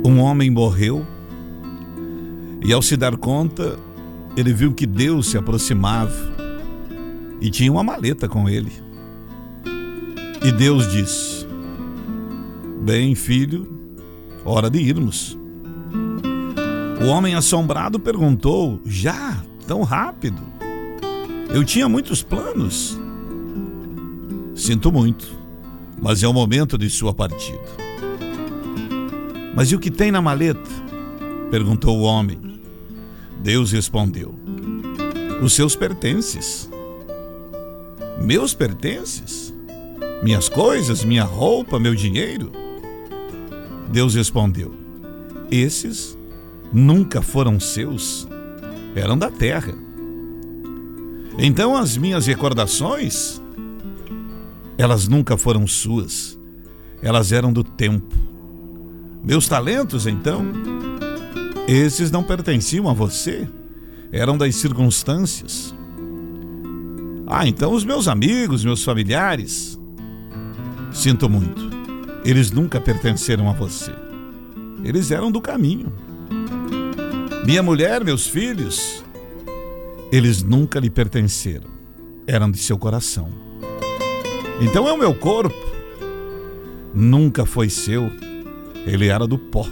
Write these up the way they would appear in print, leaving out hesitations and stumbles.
Um homem morreu e, ao se dar conta, ele viu que Deus se aproximava e tinha uma maleta com ele. E Deus disse: bem, filho, hora de irmos. O homem assombrado perguntou: já, tão rápido? Eu tinha muitos planos. Sinto muito, mas é o momento de sua partida. Mas e o que tem na maleta? Perguntou o homem. Deus respondeu: os seus pertences. Meus pertences? Minhas coisas, minha roupa, meu dinheiro? Deus respondeu: esses nunca foram seus, eram da terra. Então as minhas recordações, elas nunca foram suas, elas eram do tempo. Meus talentos, então, esses não pertenciam a você, eram das circunstâncias. Então os meus amigos, meus familiares, sinto muito, eles nunca pertenceram a você, eles eram do caminho. Minha mulher, meus filhos, eles nunca lhe pertenceram, eram de seu coração. Então é o meu corpo, nunca foi seu, ele era do pó.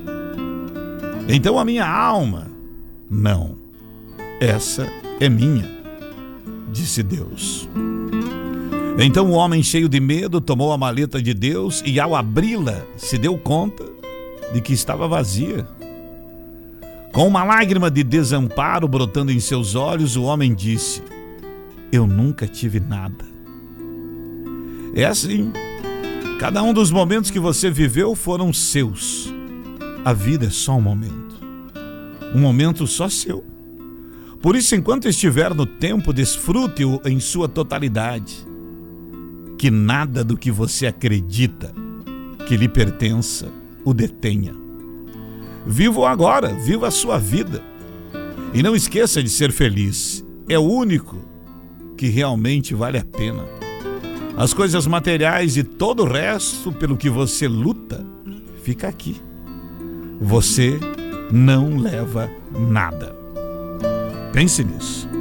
Então a minha alma, não, essa é minha, disse Deus. Então o homem, cheio de medo, tomou a maleta de Deus e, ao abri-la, se deu conta de que estava vazia. Com uma lágrima de desamparo brotando em seus olhos, o homem disse: eu nunca tive nada. É assim, cada um dos momentos que você viveu foram seus. A vida é só um momento só seu. Por isso, enquanto estiver no tempo, desfrute-o em sua totalidade. Que nada do que você acredita que lhe pertença o detenha. Viva o agora, viva a sua vida. E não esqueça de ser feliz. É o único que realmente vale a pena. As coisas materiais e todo o resto pelo que você luta, fica aqui. Você não leva nada. Pense nisso.